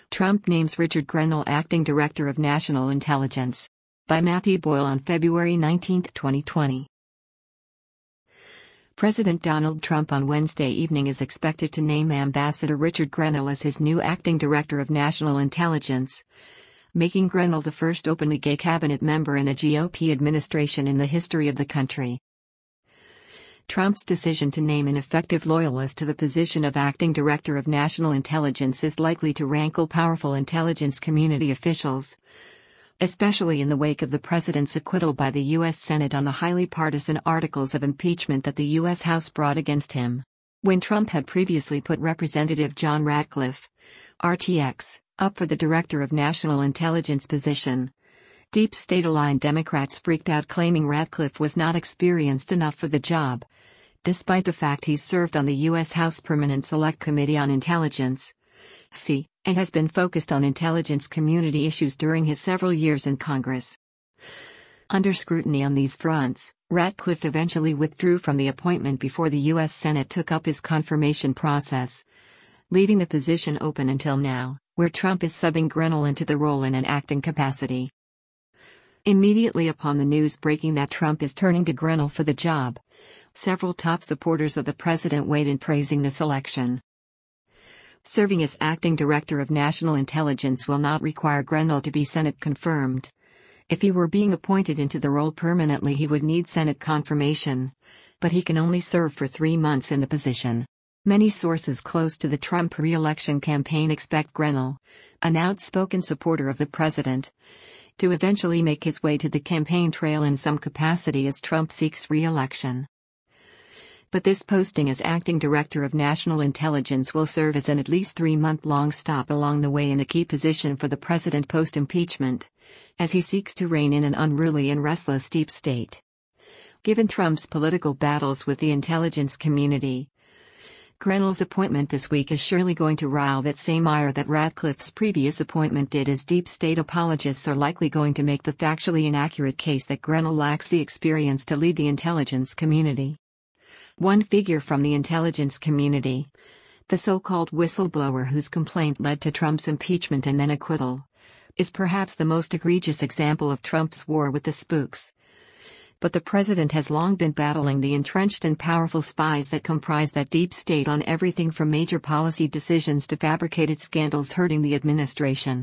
Trump names Richard Grenell acting director of national intelligence. By Matthew Boyle on February 19, 2020. President Donald Trump on Wednesday evening is expected to name Ambassador Richard Grenell as his new acting director of national intelligence, making Grenell the first openly gay cabinet member in a GOP administration in the history of the country. Trump's decision to name an effective loyalist to the position of acting director of national intelligence is likely to rankle powerful intelligence community officials, especially in the wake of the president's acquittal by the U.S. Senate on the highly partisan articles of impeachment that the U.S. House brought against him. When Trump had previously put Representative John Ratcliffe, RTX, up for the Director of National Intelligence position, deep state-aligned Democrats freaked out, claiming Ratcliffe was not experienced enough for the job, despite the fact he's served on the U.S. House Permanent Select Committee on Intelligence, and has been focused on intelligence community issues during his several years in Congress. Under scrutiny on these fronts, Ratcliffe eventually withdrew from the appointment before the U.S. Senate took up his confirmation process, leaving the position open until now, where Trump is subbing Grenell into the role in an acting capacity. Immediately upon the news breaking that Trump is turning to Grenell for the job, several top supporters of the president weighed in praising the selection. Serving as acting director of national intelligence will not require Grenell to be Senate confirmed. If he were being appointed into the role permanently, he would need Senate confirmation, but he can only serve for 3 months in the position. Many sources close to the Trump re-election campaign expect Grenell, an outspoken supporter of the president, to eventually make his way to the campaign trail in some capacity as Trump seeks re-election. But this posting as acting director of national intelligence will serve as an at least 3-month-long stop along the way in a key position for the president post-impeachment, as he seeks to rein in an unruly and restless deep state. Given Trump's political battles with the intelligence community, Grenell's appointment this week is surely going to rile that same ire that Ratcliffe's previous appointment did, as deep state apologists are likely going to make the factually inaccurate case that Grenell lacks the experience to lead the intelligence community. One figure from the intelligence community, the so-called whistleblower whose complaint led to Trump's impeachment and then acquittal, is perhaps the most egregious example of Trump's war with the spooks. But the president has long been battling the entrenched and powerful spies that comprise that deep state on everything from major policy decisions to fabricated scandals hurting the administration.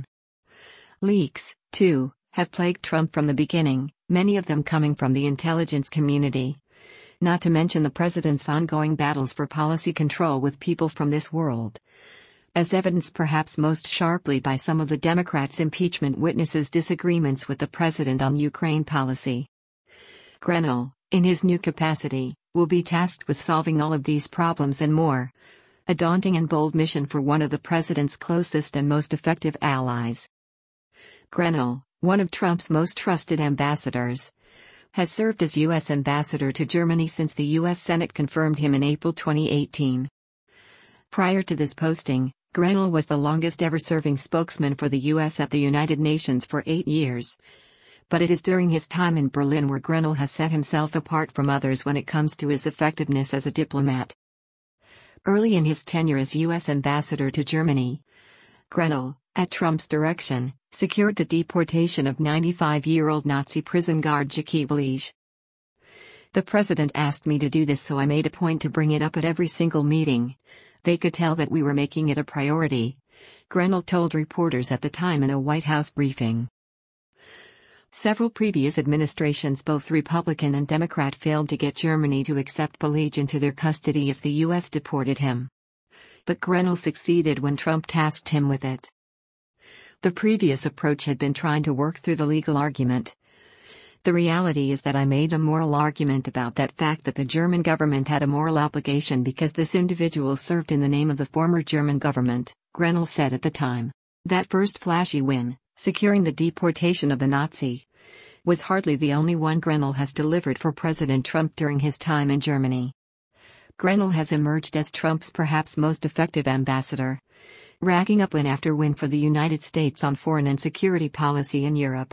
Leaks, too, have plagued Trump from the beginning, many of them coming from the intelligence community. Not to mention the president's ongoing battles for policy control with people from this world, as evidenced perhaps most sharply by some of the Democrats' impeachment witnesses' disagreements with the president on Ukraine policy. Grenell, in his new capacity, will be tasked with solving all of these problems and more, a daunting and bold mission for one of the president's closest and most effective allies. Grenell, one of Trump's most trusted ambassadors, has served as U.S. ambassador to Germany since the U.S. Senate confirmed him in April 2018. Prior to this posting, Grenell was the longest ever serving spokesman for the U.S. at the United Nations for 8 years. But it is during his time in Berlin where Grenell has set himself apart from others when it comes to his effectiveness as a diplomat. Early in his tenure as U.S. ambassador to Germany, Grenell, at Trump's direction, secured the deportation of 95-year-old Nazi prison guard Jacques Belige. The president asked me to do this, so I made a point to bring it up at every single meeting. They could tell that we were making it a priority, Grenell told reporters at the time in a White House briefing. Several previous administrations, both Republican and Democrat, failed to get Germany to accept Belige into their custody if the U.S. deported him. But Grenell succeeded when Trump tasked him with it. The previous approach had been trying to work through the legal argument. The reality is that I made a moral argument about that fact that the German government had a moral obligation because this individual served in the name of the former German government, Grenell said at the time. That first flashy win, securing the deportation of the Nazi, was hardly the only one Grenell has delivered for President Trump during his time in Germany. Grenell has emerged as Trump's perhaps most effective ambassador, racking up win after win for the United States on foreign and security policy in Europe.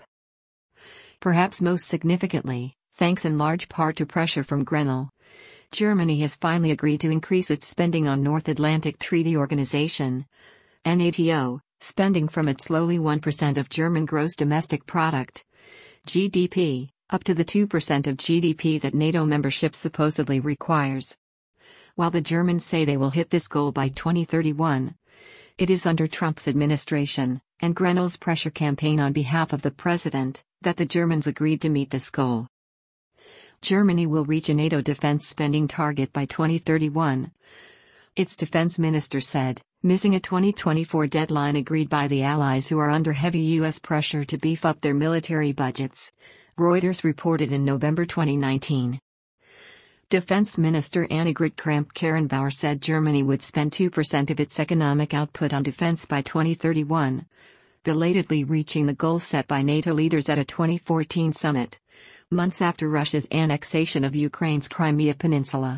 Perhaps most significantly, thanks in large part to pressure from Grenell, Germany has finally agreed to increase its spending on North Atlantic Treaty Organization, NATO, spending from its lowly 1% of German gross domestic product (GDP) up to the 2% of GDP that NATO membership supposedly requires. While the Germans say they will hit this goal by 2031, it is under Trump's administration, and Grenell's pressure campaign on behalf of the president, that the Germans agreed to meet this goal. Germany will reach a NATO defense spending target by 2031. Its defense minister said, missing a 2024 deadline agreed by the allies who are under heavy U.S. pressure to beef up their military budgets, Reuters reported in November 2019. Defense Minister Annegret Kramp-Karrenbauer said Germany would spend 2% of its economic output on defense by 2031, belatedly reaching the goal set by NATO leaders at a 2014 summit, months after Russia's annexation of Ukraine's Crimea Peninsula.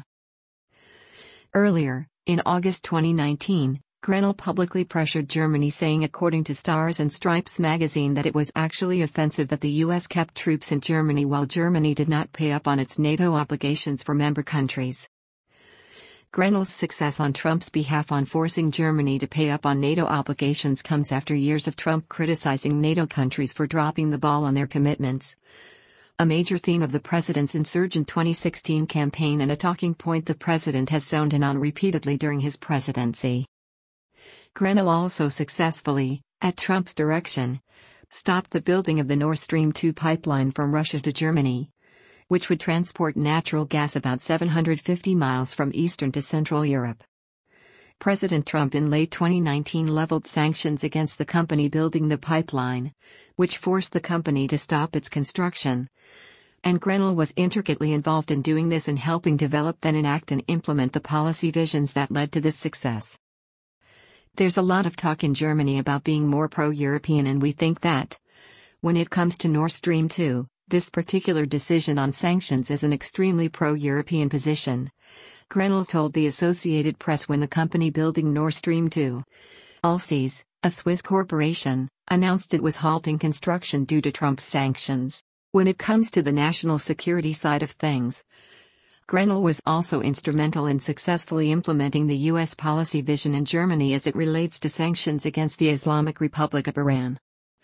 Earlier, in August 2019, Grenell publicly pressured Germany, saying according to Stars and Stripes magazine that it was actually offensive that the U.S. kept troops in Germany while Germany did not pay up on its NATO obligations for member countries. Grenell's success on Trump's behalf on forcing Germany to pay up on NATO obligations comes after years of Trump criticizing NATO countries for dropping the ball on their commitments, a major theme of the president's insurgent 2016 campaign and a talking point the president has zoned in on repeatedly during his presidency. Grenell also successfully, at Trump's direction, stopped the building of the Nord Stream 2 pipeline from Russia to Germany, which would transport natural gas about 750 miles from Eastern to Central Europe. President Trump in late 2019 leveled sanctions against the company building the pipeline, which forced the company to stop its construction. And Grenell was intricately involved in doing this and helping develop, then enact and implement the policy visions that led to this success. There's a lot of talk in Germany about being more pro-European, and we think that, when it comes to Nord Stream 2, this particular decision on sanctions is an extremely pro-European position, Grenell told the Associated Press when the company building Nord Stream 2, Alsys, a Swiss corporation, announced it was halting construction due to Trump's sanctions. When it comes to the national security side of things, Grenell was also instrumental in successfully implementing the U.S. policy vision in Germany as it relates to sanctions against the Islamic Republic of Iran.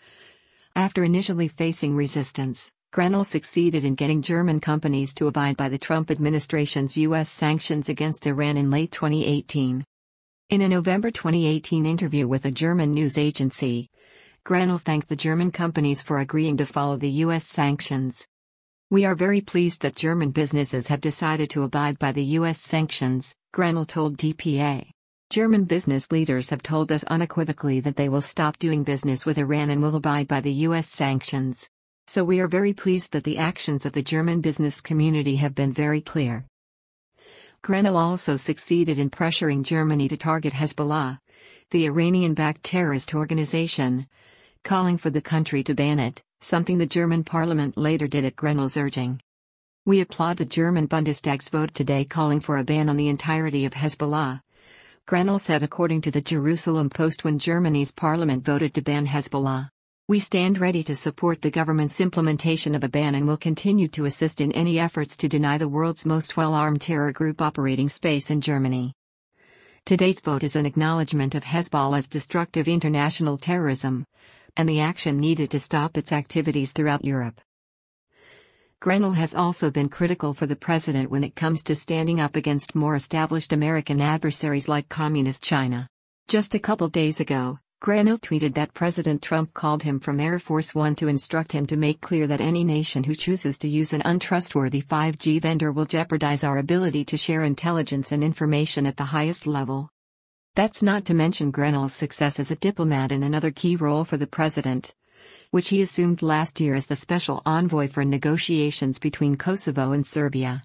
After initially facing resistance, Grenell succeeded in getting German companies to abide by the Trump administration's U.S. sanctions against Iran in late 2018. In a November 2018 interview with a German news agency, Grenell thanked the German companies for agreeing to follow the U.S. sanctions. "We are very pleased that German businesses have decided to abide by the U.S. sanctions," Grenell told DPA. "German business leaders have told us unequivocally that they will stop doing business with Iran and will abide by the U.S. sanctions. So we are very pleased that the actions of the German business community have been very clear." Grenell also succeeded in pressuring Germany to target Hezbollah, the Iranian-backed terrorist organization, calling for the country to ban it, something the German parliament later did at Grenell's urging. "We applaud the German Bundestag's vote today calling for a ban on the entirety of Hezbollah," Grenell said according to the Jerusalem Post when Germany's parliament voted to ban Hezbollah. "We stand ready to support the government's implementation of a ban and will continue to assist in any efforts to deny the world's most well-armed terror group operating space in Germany." Today's vote is an acknowledgement of Hezbollah's destructive international terrorism, and the action needed to stop its activities throughout Europe. Grenell has also been critical for the president when it comes to standing up against more established American adversaries like Communist China. Just a couple days ago, Grenell tweeted that President Trump called him from Air Force One to instruct him to make clear that any nation who chooses to use an untrustworthy 5G vendor will jeopardize our ability to share intelligence and information at the highest level. That's not to mention Grenell's success as a diplomat in another key role for the president, which he assumed last year as the special envoy for negotiations between Kosovo and Serbia.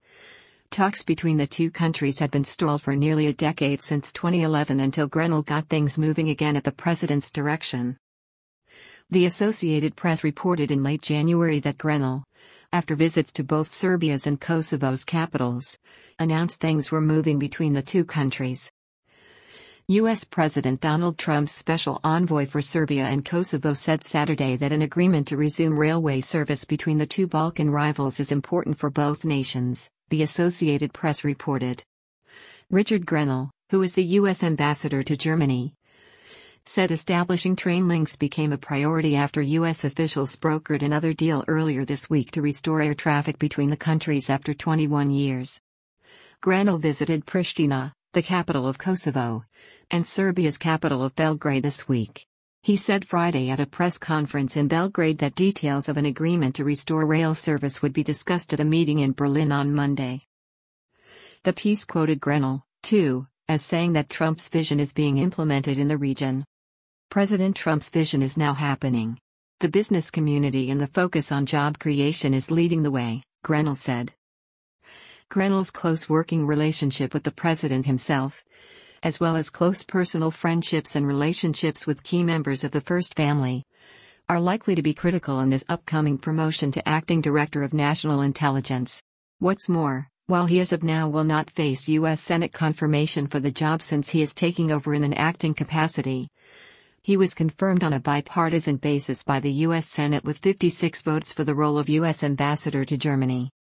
Talks between the two countries had been stalled for nearly a decade since 2011 until Grenell got things moving again at the president's direction. The Associated Press reported in late January that Grenell, after visits to both Serbia's and Kosovo's capitals, announced things were moving between the two countries. U.S. President Donald Trump's special envoy for Serbia and Kosovo said Saturday that an agreement to resume railway service between the two Balkan rivals is important for both nations, the Associated Press reported. Richard Grenell, who is the U.S. ambassador to Germany, said establishing train links became a priority after U.S. officials brokered another deal earlier this week to restore air traffic between the countries after 21 years. Grenell visited Pristina, the capital of Kosovo, and Serbia's capital of Belgrade this week. He said Friday at a press conference in Belgrade that details of an agreement to restore rail service would be discussed at a meeting in Berlin on Monday. The piece quoted Grenell, too, as saying that Trump's vision is being implemented in the region. President Trump's vision is now happening. The business community and the focus on job creation is leading the way, Grenell said. Grenell's close working relationship with the president himself, as well as close personal friendships and relationships with key members of the First Family, are likely to be critical in his upcoming promotion to acting director of national intelligence. What's more, while he as of now will not face U.S. Senate confirmation for the job since he is taking over in an acting capacity, he was confirmed on a bipartisan basis by the U.S. Senate with 56 votes for the role of U.S. ambassador to Germany.